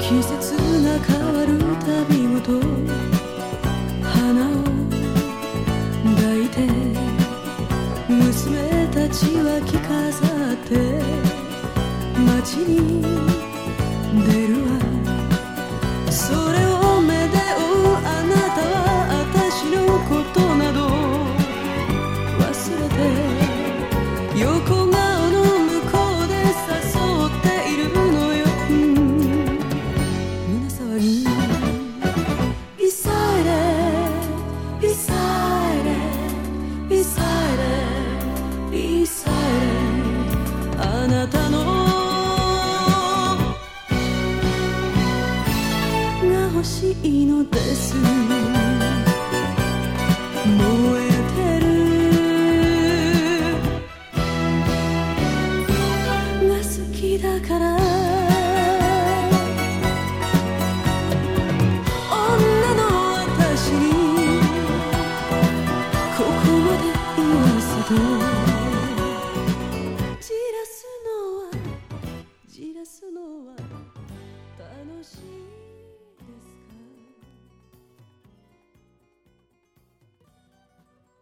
季節が変わるたびごと花を抱いて娘たちは着飾って街に出るわ。それを目で追うあなたは私のことなど忘れて横顔の向こうで誘っているのよ、胸騒ぎ Beside it, beside it, beside it, beside it あなたのが欲しいのです